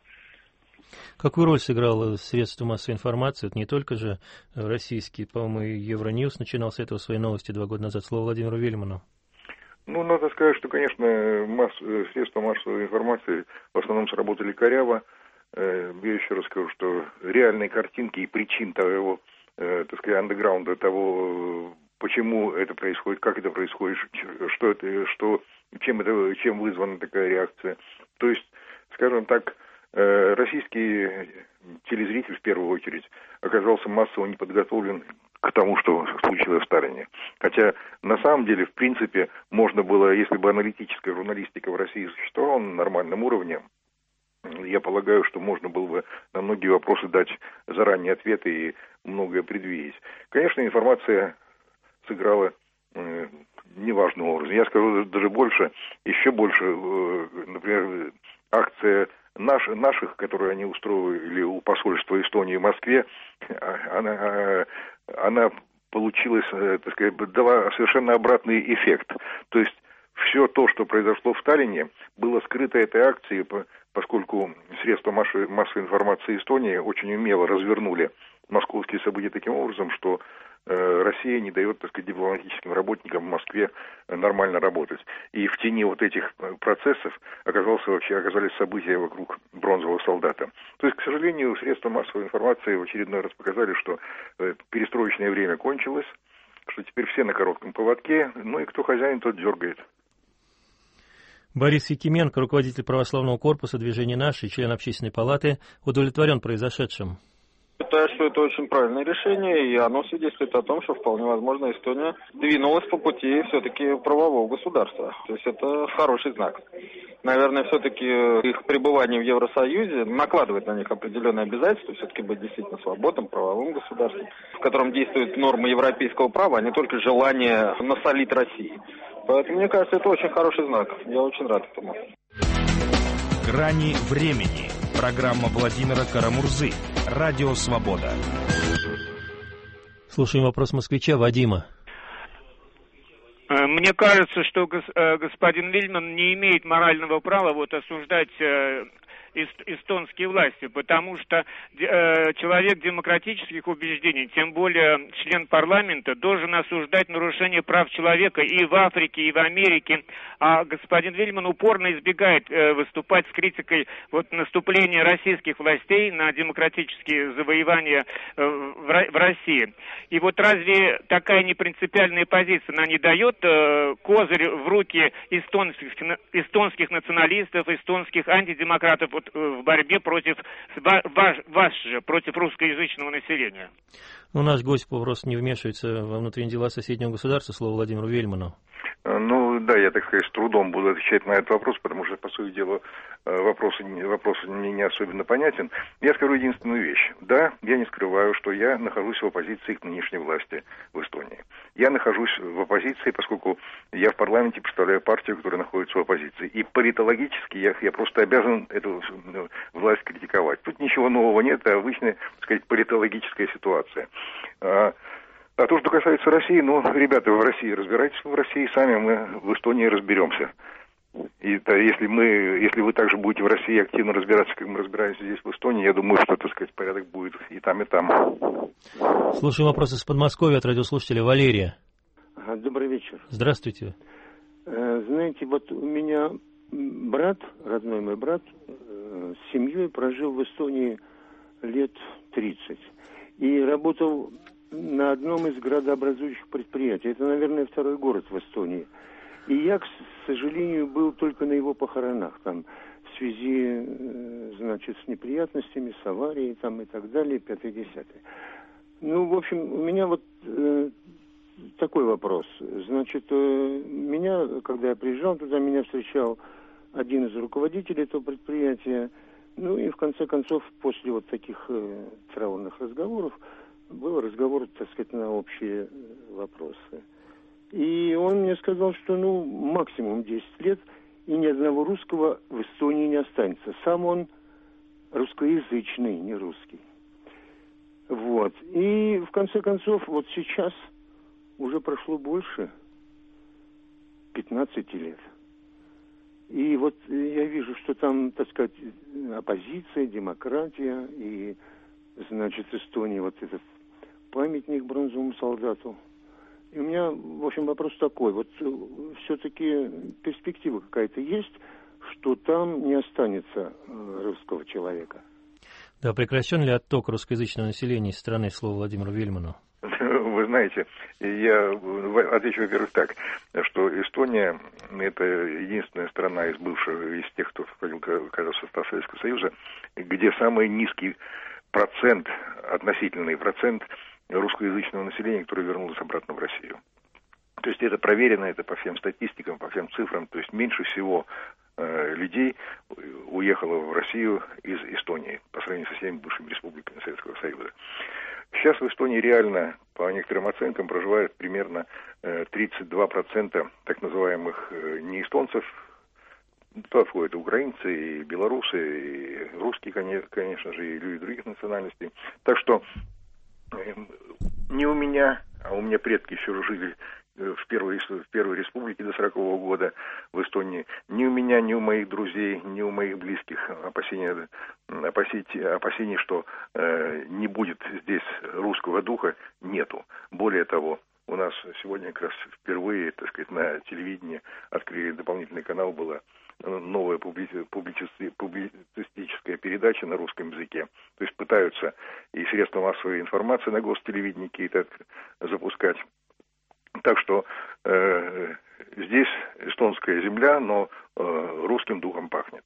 Какую роль сыграло средство массовой информации? Это не только же российские, по-моему, и Евроньюз начинал с этого свои новости два года назад. Слово Владимиру Вельману. Ну, надо сказать, что, конечно, масс... средства массовой информации в основном сработали коряво. Я еще раз скажу, что реальные картинки и причин того, так сказать, андеграунда, того, почему это происходит, как это происходит, что это, что, чем это, чем вызвана такая реакция. То есть, скажем так, российский телезритель, в первую очередь, оказался массово не подготовлен к тому, что случилось в Сталине. Хотя, на самом деле, в принципе, можно было, если бы аналитическая журналистика в России существовала на нормальном уровне, я полагаю, что можно было бы на многие вопросы дать заранее ответы и многое предвидеть. Конечно, информация сыграла э, неважным образом. Я скажу даже больше, еще больше, э, например, акция Наш, наших, которые они устроили у посольства Эстонии в Москве, она, она получилась, так сказать, дала совершенно обратный эффект. То есть все то, что произошло в Таллине, было скрыто этой акцией, поскольку средства массовой, массовой информации Эстонии очень умело развернули московские события таким образом, что э, Россия не дает, так сказать, дипломатическим работникам в Москве нормально работать. И в тени вот этих процессов оказался, вообще, оказались события вокруг бронзового солдата. То есть, к сожалению, средства массовой информации в очередной раз показали, что э, перестроечное время кончилось, что теперь все на коротком поводке, ну и кто хозяин, тот дергает. Борис Якименко, руководитель православного корпуса движения «Наши», член общественной палаты, удовлетворен произошедшим. Считаю, что это очень правильное решение, и оно свидетельствует о том, что вполне возможно Эстония двинулась по пути все-таки правового государства. То есть это хороший знак. Наверное, все-таки их пребывание в Евросоюзе накладывает на них определенные обязательства, все-таки быть действительно свободным правовым государством, в котором действуют нормы европейского права, а не только желание насолить России. Поэтому, мне кажется, это очень хороший знак. Я очень рад этому. Грани времени. Программа Владимира Карамурзы. Радио «Свобода». Слушаем вопрос москвича Вадима. Мне кажется, что господин Вельман не имеет морального права вот осуждать эстонские власти, потому что э, человек демократических убеждений, тем более член парламента, должен осуждать нарушение прав человека и в Африке, и в Америке. А господин Вельман упорно избегает э, выступать с критикой вот, наступления российских властей на демократические завоевания э, в, в России. И вот разве такая непринципиальная позиция, она не дает э, козырь в руки эстонских, эстонских националистов, эстонских антидемократов вот, в борьбе против вас, вас же, против русскоязычного населения? Ну, наш гость просто не вмешивается во внутренние дела соседнего государства. Слово Владимиру Вельману. Ну, да, я, так сказать, с трудом буду отвечать на этот вопрос, потому что, по сути дела, вопрос, вопрос мне не особенно понятен. Я скажу единственную вещь. Да, я не скрываю, что я нахожусь в оппозиции к нынешней власти в Эстонии. Я нахожусь в оппозиции, поскольку я в парламенте представляю партию, которая находится в оппозиции. И политологически я, я просто обязан эту власть критиковать. Тут ничего нового нет, это обычная, так сказать, политологическая ситуация. А то, что касается России, ну, ребята, вы в России разбирайтесь, в России сами, мы в Эстонии разберемся. И да, если мы, если вы также будете в России активно разбираться, как мы разбираемся здесь в Эстонии, я думаю, что, так сказать, порядок будет и там, и там. Слушаем вопрос из Подмосковья от радиослушателя Валерия. Добрый вечер. Здравствуйте. Знаете, вот у меня брат, родной мой брат, с семьей прожил в Эстонии лет тридцать. И работал на одном из градообразующих предприятий. Это, наверное, второй город в Эстонии. И я, к сожалению, был только на его похоронах. Там в связи, значит, с неприятностями, с аварией там и так далее, пятое-десятое. Ну, в общем, у меня вот э, такой вопрос. Значит, э, меня, когда я приезжал туда, меня встречал один из руководителей этого предприятия. Ну и в конце концов, после вот таких э, траурных разговоров, был разговор, так сказать, на общие вопросы. И он мне сказал, что, ну, максимум десять лет, и ни одного русского в Эстонии не останется. Сам он русскоязычный, не русский. Вот. И в конце концов, вот сейчас уже прошло больше пятнадцати лет. И вот я вижу, что там, так сказать, оппозиция, демократия, и, значит, в Эстонии вот этот памятник бронзовому солдату. И у меня, в общем, вопрос такой. Вот все-таки перспектива какая-то есть, что там не останется русского человека? Да, прекращен ли отток русскоязычного населения из страны, слово Владимиру Вельману? Вы знаете, я отвечу, во-первых, так, что Эстония – это единственная страна из бывших, из тех, кто входил в состав Советского Союза, где самый низкий процент, относительный процент русскоязычного населения, которое вернулось обратно в Россию. То есть это проверено, это по всем статистикам, по всем цифрам. То есть меньше всего э, людей уехало в Россию из Эстонии по сравнению со всеми бывшими республиками Советского Союза. Сейчас в Эстонии реально, по некоторым оценкам, проживает примерно э, тридцать два процента так называемых э, неэстонцев. Туда входят и украинцы, и белорусы, и русские, конечно же, и люди других национальностей. Так что э, не у меня, а у меня предки еще жили в первой, в первой республике до сорокового года в Эстонии. Ни у меня, ни у моих друзей, ни у моих близких опасения, опасения, опасений, что э, не будет здесь русского духа, нету. Более того, у нас сегодня как раз впервые, так сказать, на телевидении открыли дополнительный канал, была новая публи- публици- публицистическая передача на русском языке. То есть пытаются и средства массовой информации на гостелевидении какие-то запускать. Так что э, здесь эстонская земля, но э, русским духом пахнет.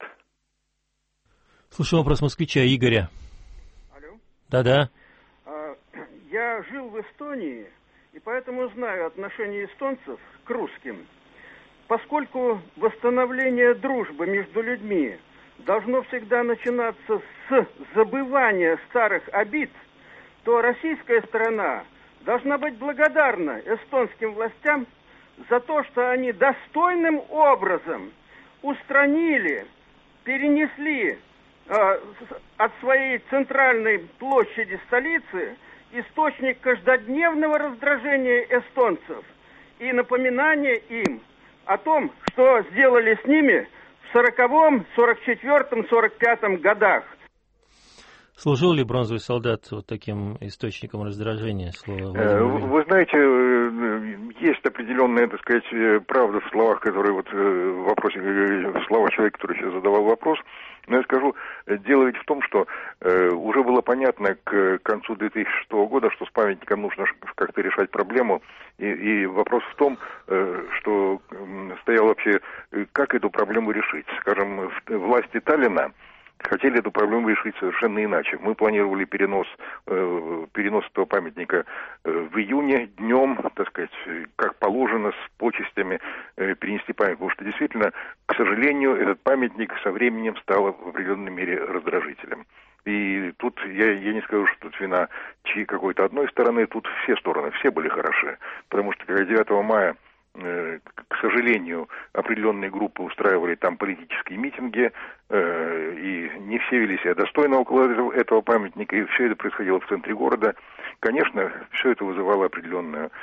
Слушаю вопрос москвича Игоря. Алло. Да-да. А, я жил в Эстонии, и поэтому знаю отношение эстонцев к русским. Поскольку восстановление дружбы между людьми должно всегда начинаться с забывания старых обид, то российская сторона должна быть благодарна эстонским властям за то, что они достойным образом устранили, перенесли э, от своей центральной площади столицы источник каждодневного раздражения эстонцев и напоминание им о том, что сделали с ними в сороковом, сорок четвёртом, сорок пятом годах. Служил ли бронзовый солдат вот таким источником раздражения? Слова Вы знаете, есть определенная, так сказать, правда в словах, которые вот в вопросе, в словах человека, который сейчас задавал вопрос. Но я скажу, дело ведь в том, что э, уже было понятно к концу две тысячи шестого года, что с памятником нужно как-то решать проблему. И, и вопрос в том, э, что э, стоял вообще, как эту проблему решить. Скажем, власти Таллина хотели эту проблему решить совершенно иначе. Мы планировали перенос, э, перенос этого памятника э, в июне днем, так сказать, как положено, с почестями э, перенести памятник. Потому что действительно, к сожалению, этот памятник со временем стал в определенной мере раздражителем. И тут я, я не скажу, что тут вина чьей какой-то одной стороны, тут все стороны, все были хороши. Потому что когда девятого мая, к сожалению, определенные группы устраивали там политические митинги, э, и не все вели себя достойно около этого, этого памятника, и все это происходило в центре города. Конечно, все это вызывало определенную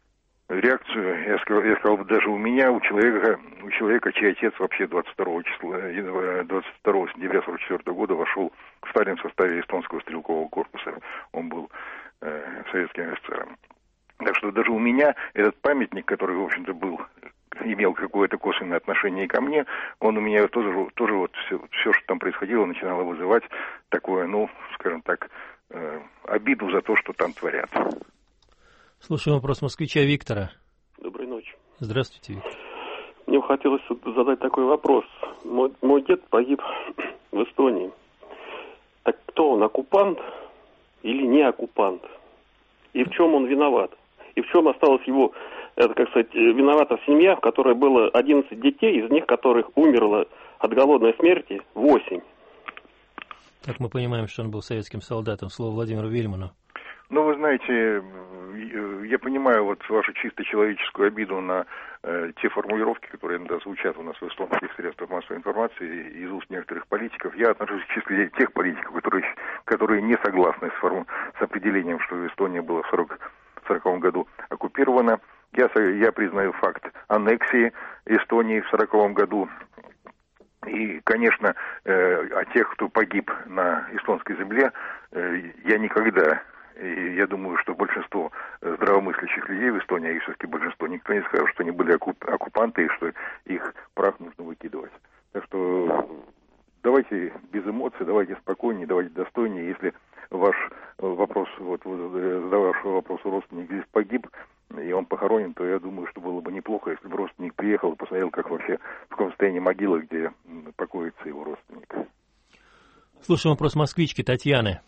реакцию, я сказал, я сказал бы, даже у меня, у человека, у человека, чей отец вообще двадцать второго числа, двадцать второго сентября сорок четвёртого года вошел в сталин в составе эстонского стрелкового корпуса. Он был э, советским офицером. Так что даже у меня этот памятник, который, в общем-то, был, имел какое-то косвенное отношение ко мне, он у меня тоже, тоже вот все, все, что там происходило, начинало вызывать такое, ну, скажем так, э, обиду за то, что там творят. Слушаем вопрос москвича Виктора. Доброй ночи. Здравствуйте, Виктор. Мне хотелось задать такой вопрос. Мой, мой дед погиб в Эстонии. Так кто он, оккупант или не оккупант? И в чем он виноват? И в чем осталась его, это, как сказать, виновата семья, в которой было одиннадцать детей, из них которых умерло от голодной смерти восемь. Так мы понимаем, что он был советским солдатом. Слово Владимиру Вельману. Ну, вы знаете, я понимаю вот вашу чисто человеческую обиду на э, те формулировки, которые иногда звучат у нас в эстонских средствах массовой информации из уст некоторых политиков. Я отношусь к числу тех политиков, которые, которые не согласны с, форму, с определением, что Эстония была в сороковом году оккупирована. Я, я признаю факт аннексии Эстонии в сороковом году. И, конечно, э, о тех, кто погиб на эстонской земле, э, я никогда... И я думаю, что большинство здравомыслящих людей в Эстонии, а их все-таки большинство, никто не скажет, что они были оккупанты и что их прах нужно выкидывать. Так что давайте без эмоций, давайте спокойнее, давайте достойнее. Если ваш вопрос, вот задававший вопрос родственник здесь погиб, и он похоронен, то я думаю, что было бы неплохо, если бы родственник приехал и посмотрел, как вообще, в каком состоянии могила, где покоится его родственник. Слушаем вопрос москвички Татьяны.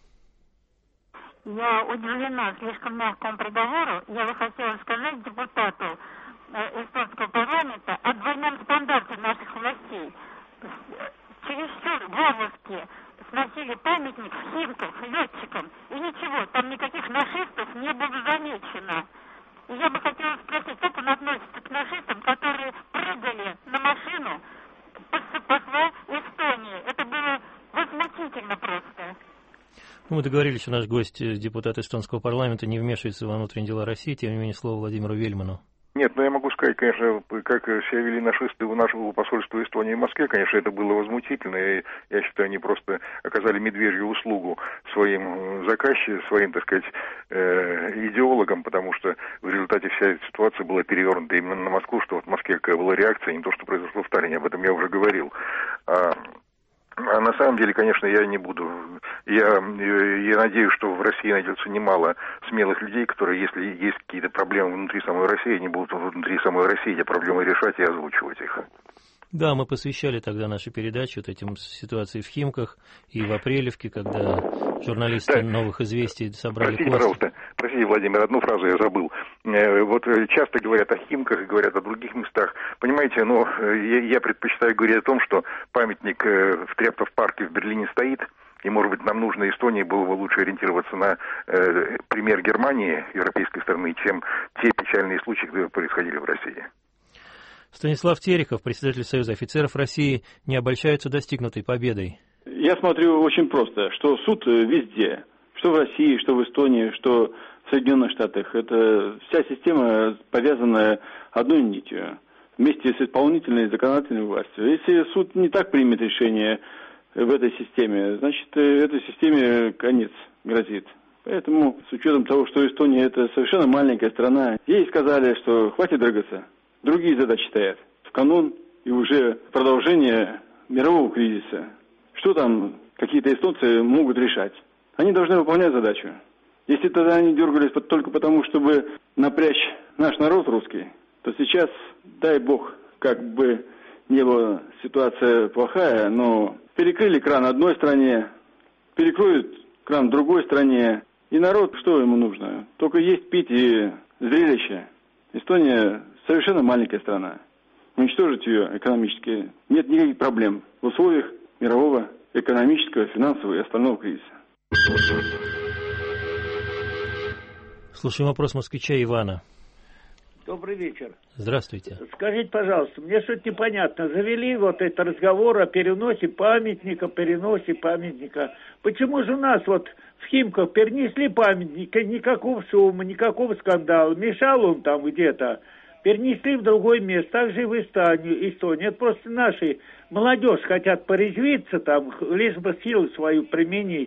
Я удивлена слишком мягкому приговору. Я бы хотела сказать депутату э, эстонского парламента о двойном стандарте наших властей. Чересчур варварски сносили памятник в Химках летчикам. И ничего, там никаких нашистов не было замечено. И я бы хотела спросить, как он относится к нашистам, которые прыгали на машину посла Эстонии. Это было возмутительно просто. Мы договорились, что наш гость, депутат эстонского парламента, не вмешивается во внутренние дела России, тем не менее, слово Владимиру Вельману. Нет, ну я могу сказать, конечно, как себя вели нашисты у нашего посольства Эстонии в Москве, конечно, это было возмутительно, и я считаю, они просто оказали медвежью услугу своим заказчикам, своим, так сказать, э, идеологам, потому что в результате вся эта ситуация была перевернута именно на Москву, что вот в Москве какая была реакция, не то, что произошло в Таллине, об этом я уже говорил. А, А на самом деле, конечно, я не буду. Я, я надеюсь, что в России найдется немало смелых людей, которые, если есть какие-то проблемы внутри самой России, они будут внутри самой России эти проблемы решать и озвучивать их. Да, мы посвящали тогда нашу передачу вот этим ситуации в Химках и в Апрелевке, когда журналисты да. «Новых известий» собрали Простите, пост. пожалуйста, простите, Владимир, одну фразу я забыл. Вот часто говорят о Химках и говорят о других местах. Понимаете, ну, я предпочитаю говорить о том, что памятник в Трептов-парке в Берлине стоит, и, может быть, нам нужно Эстонии было бы лучше ориентироваться на э, пример Германии, европейской страны, чем те печальные случаи, которые происходили в России. Станислав Терехов, председатель Союза офицеров России, не обольщается достигнутой победой. Я смотрю очень просто, что суд везде, что в России, что в Эстонии, что в Соединенных Штатах. Это вся система, повязанная одной нитью, вместе с исполнительной и законодательной властью. Если суд не так примет решение в этой системе, значит, этой системе конец грозит. Поэтому, с учетом того, что Эстония это совершенно маленькая страна, ей сказали, что хватит дрыгаться. Другие задачи стоят. В канун и уже продолжение мирового кризиса. Что там какие-то эстонцы могут решать? Они должны выполнять задачу. Если тогда они дергались только потому, чтобы напрячь наш народ русский, то сейчас, дай бог, как бы не была ситуация плохая, но перекрыли кран одной стране, перекроют кран другой стране. И народ, что ему нужно? Только есть, пить и зрелище. Эстония совершенно маленькая страна. Уничтожить ее экономически нет никаких проблем в условиях мирового экономического, финансового и остального кризиса. Слушаем вопрос москвича Ивана. Добрый вечер. Здравствуйте. Скажите, пожалуйста, мне что-то непонятно. Завели вот этот разговор о переносе памятника, переносе памятника. Почему же у нас вот в Химках перенесли памятник, никакого шума, никакого скандала. Мешал он там где-то. Перенесли в другое место, также и в Эстонию, Эстонию. Это просто наши молодежь хотят порезвиться там, лишь бы силу свою применить.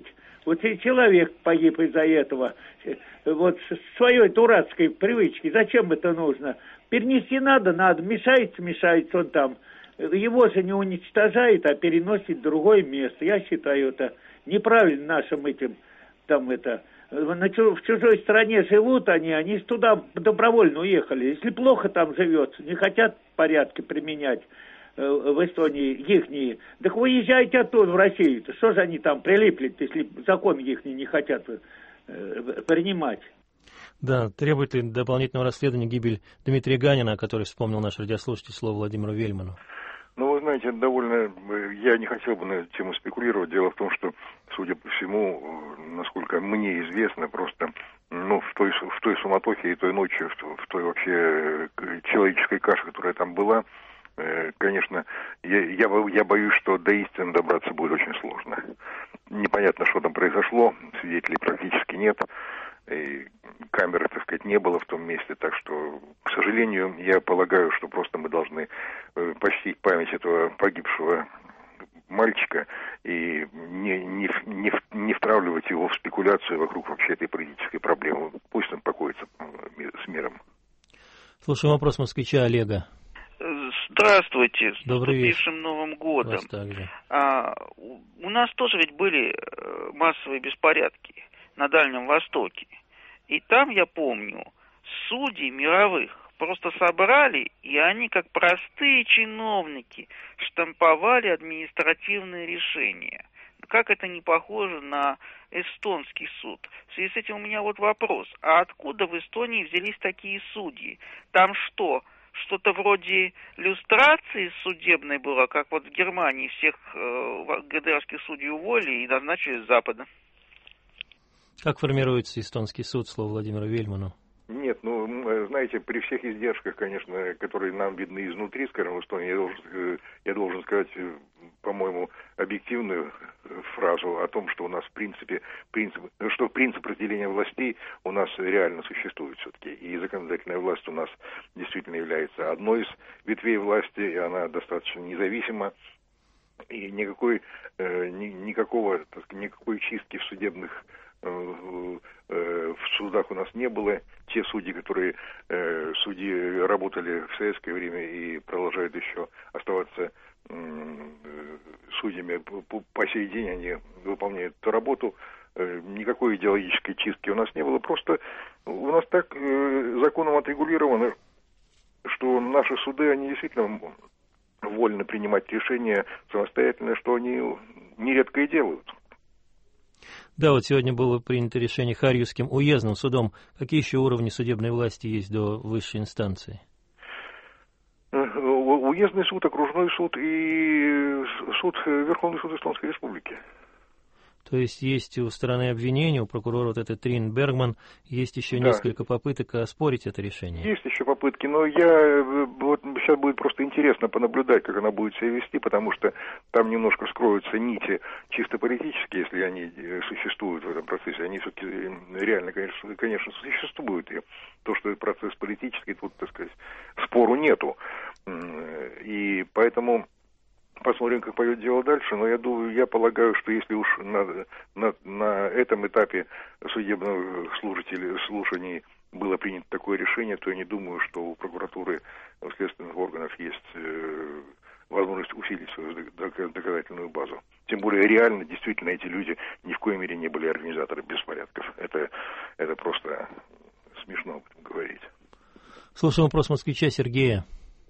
Вот и человек погиб из-за этого. Вот с своей дурацкой привычки. Зачем это нужно? Перенести надо, надо. Мешается, мешается он там. Его же не уничтожает, а переносит в другое место. Я считаю, это неправильно нашим этим, там это... В чужой стране живут они, они туда добровольно уехали. Если плохо там живется, не хотят порядки применять э, в Эстонии ихние, так выезжайте оттуда в Россию. Что же они там прилипли, если закон ихний не хотят э, принимать? Да, требует ли дополнительного расследования гибель Дмитрия Ганина, о которой вспомнил наш радиослушатель, слово Владимиру Вельману? Ну, вы знаете, довольно... Я не хотел бы на эту тему спекулировать. Дело в том, что, судя по всему, насколько мне известно, просто ну, в той, в той суматохе и той ночью, в, в той вообще человеческой каше, которая там была, конечно, я, я, я боюсь, что до истины добраться будет очень сложно. Непонятно, что там произошло, свидетелей практически нет. И камеры, так сказать, не было в том месте, так что, к сожалению, я полагаю, что просто мы должны почтить память этого погибшего мальчика и не, не, не, не втравливать его в спекуляцию вокруг вообще этой политической проблемы. Пусть он покоится с миром. Слушаем вопрос москвича Олега. Здравствуйте, с Добрый наступившим вечер. Новым годом. Вас также. А, у, у нас тоже ведь были массовые беспорядки на Дальнем Востоке. И там, я помню, судей мировых просто собрали, и они, как простые чиновники, штамповали административные решения. Как это не похоже на эстонский суд? В связи с этим у меня вот вопрос. А откуда в Эстонии взялись такие судьи? Там что, что-то вроде люстрации судебной было, как вот в Германии всех э, ГДРских судей уволили и назначили с Запада? Как формируется эстонский суд, слово Владимиру Вельману? Нет, ну, знаете, при всех издержках, конечно, которые нам видны изнутри, скажем, в Эстонии, я должен, я должен сказать, по-моему, объективную фразу о том, что у нас, в принципе, принцип, что принцип разделения властей у нас реально существует все-таки. И законодательная власть у нас действительно является одной из ветвей власти, и она достаточно независима. И никакой, э, ни, никакого, так сказать, никакой чистки в судебных в судах у нас не было. Те судьи, которые э, судьи работали в советское время и продолжают еще оставаться э, судьями по, по сей день, они выполняют эту работу. Э, никакой идеологической чистки у нас не было. Просто у нас так э, законом отрегулировано, что наши суды, они действительно вольно принимать решения самостоятельно, что они нередко и делают. Да, вот сегодня было принято решение Харьковским уездным судом. Какие еще уровни судебной власти есть до высшей инстанции? Уездный суд, окружной суд и суд, Верховный суд Эстонской Республики. То есть есть у стороны обвинения, у прокурора вот этот Трин Бергман, есть еще да. несколько попыток оспорить это решение? Есть еще попытки, но я вот сейчас будет просто интересно понаблюдать, как она будет себя вести, потому что там немножко скроются нити чисто политические, если они существуют в этом процессе. Они все-таки реально, конечно, конечно, существуют. И то, что это процесс политический, тут, так сказать, спору нету. И поэтому... Посмотрим, как пойдет дело дальше, но я думаю, я полагаю, что если уж на, на, на этом этапе судебных слушателей, слушаний было принято такое решение, то я не думаю, что у прокуратуры, у следственных органов есть э, возможность усилить свою доказательную базу. Тем более реально, действительно, эти люди ни в коей мере не были организаторы беспорядков. Это, это просто смешно об этом говорить. Слушаем вопрос москвича Сергея.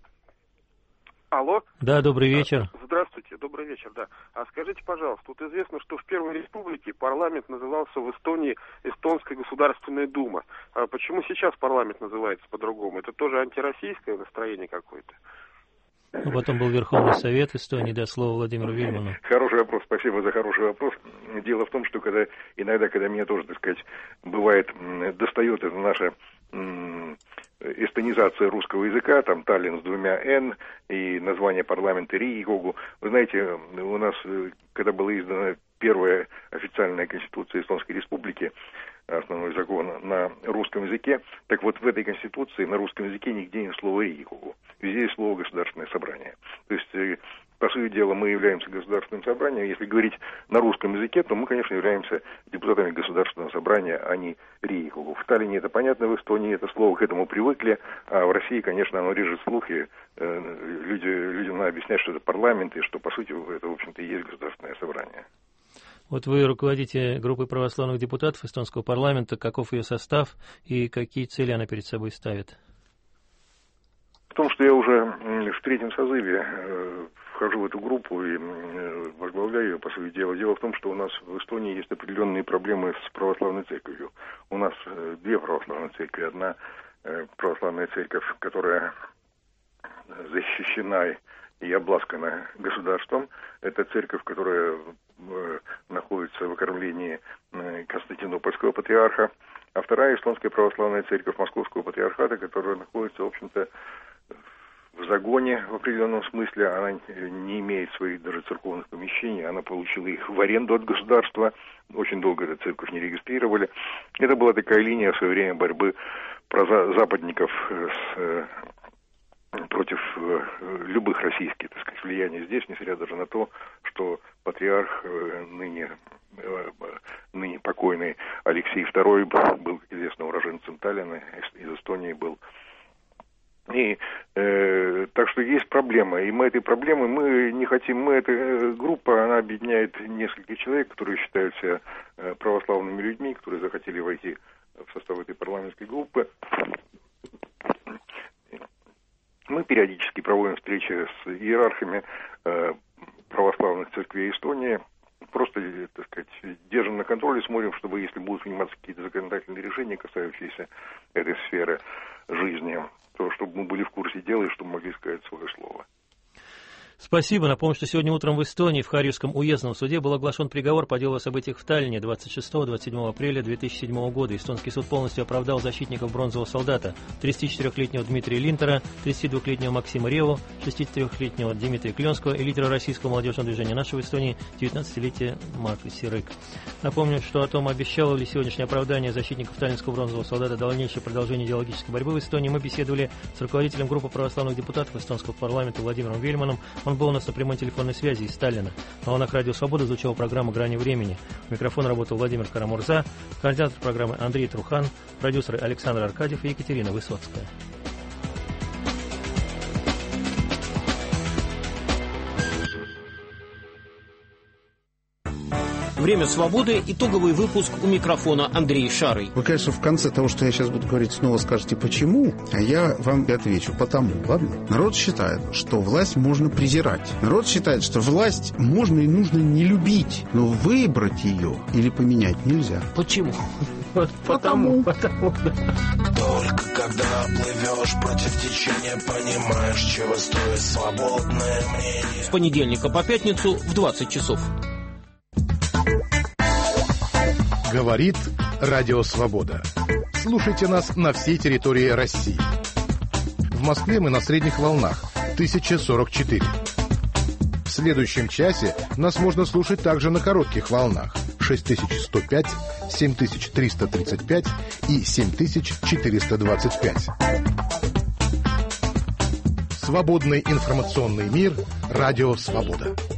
Алло. Да, добрый вечер. Здравствуйте, добрый вечер, да. А скажите, пожалуйста, тут известно, что в Первой Республике парламент назывался в Эстонии Эстонская Государственная Дума. А почему сейчас парламент называется по-другому? Это тоже антироссийское настроение какое-то? Ну, потом был Верховный Совет Эстонии, да, слово Владимиру Вельману. Хороший вопрос, спасибо за хороший вопрос. Дело в том, что когда иногда, когда меня тоже, так сказать, бывает, достает это наше... эстонизация русского языка, там Таллин с двумя «н» и название парламента Риигогу. Вы знаете, у нас, когда была издана первая официальная конституция Эстонской Республики, основной закон на русском языке. Так вот, в этой конституции на русском языке нигде нет слова «Riigikogu». Везде есть слово «государственное собрание». То есть, по сути дела, мы являемся государственным собранием. Если говорить на русском языке, то мы, конечно, являемся депутатами государственного собрания, а не «Riigikogu». В Таллине это понятно, в Эстонии это слово, к этому привыкли, а в России, конечно, оно режет слух, и э, люди, людям надо объяснять, что это парламент, и что, по сути, это, в общем-то, и есть государственное собрание. Вот вы руководите группой православных депутатов эстонского парламента. Каков ее состав и какие цели она перед собой ставит? В том, что я уже в третьем созыве э, вхожу в эту группу и э, возглавляю ее, по сути дела. Дело в том, что у нас в Эстонии есть определенные проблемы с православной церковью. У нас э, две православные церкви. Одна э, православная церковь, которая защищена и обласкана государством. Это церковь, которая э, находится в окормлении э, Константинопольского патриарха. А вторая эстонская православная церковь Московского патриархата, которая находится, в общем-то, в загоне в определенном смысле. Она не имеет своих даже церковных помещений. Она получила их в аренду от государства. Очень долго эту церковь не регистрировали. Это была такая линия в свое время борьбы прозападников с против э, любых российских, так сказать, влияний здесь, несмотря даже на то, что патриарх э, ныне, э, ныне покойный Алексей второй был, как известно, уроженцем Таллина, из, из Эстонии был. И э, так что есть проблема, и мы этой проблемы мы не хотим, мы эта э, группа, она объединяет несколько человек, которые считают себя э, православными людьми, которые захотели войти в состав этой парламентской группы. Мы периодически проводим встречи с иерархами э, православных церквей Эстонии. Просто, так сказать, держим на контроле, смотрим, чтобы, если будут приниматься какие-то законодательные решения, касающиеся этой сферы жизни, то чтобы мы были в курсе дела и чтобы могли сказать свое слово. Спасибо. Напомню, что сегодня утром в Эстонии в Харьковском уездном суде был оглашен приговор по делу о событиях в Таллине двадцать шестого — двадцать седьмого апреля две тысячи седьмого года. Эстонский суд полностью оправдал защитников бронзового солдата: тридцатичетырёхлетнего Дмитрия Линтера, тридцатидвухлетнего Максима Реву, шестидесятитрёхлетнего Дмитрия Кленского и лидера российского молодежного движения «Нашего» в Эстонии девятнадцатилетия Марка Сирык. Напомню, что о том, обещало ли сегодняшнее оправдание защитников таллинского бронзового солдата дальнейшее продолжение идеологической борьбы в Эстонии, мы беседовали с руководителем группы православных депутатов эстонского парламента Владимиром Вельманом. Он был у нас на прямой телефонной связи из Таллина. На волнах Радио Свобода звучала программа «Грани времени». У микрофона работал Владимир Карамурза, координатор программы Андрей Трухан, продюсеры Александр Аркадьев и Екатерина Высоцкая. «Время свободы», итоговый выпуск, у микрофона Андрей Шарый. Вы, конечно, в конце того, что я сейчас буду говорить, снова скажете «почему?», а я вам и отвечу «потому». Ладно? Народ считает, что власть можно презирать. Народ считает, что власть можно и нужно не любить, но выбрать ее или поменять нельзя. Почему? Вот потому. Потому. Только когда плывешь против течения, понимаешь, чего стоит свободное мнение. С понедельника по пятницу в двадцать часов. Говорит Радио Свобода. Слушайте нас на всей территории России. В Москве мы на средних волнах тысяча сорок четыре. В следующем часе нас можно слушать также на коротких волнах шесть тысяч сто пять, семь тысяч триста тридцать пять и семь тысяч четыреста двадцать пять. Свободный информационный мир. Радио Свобода.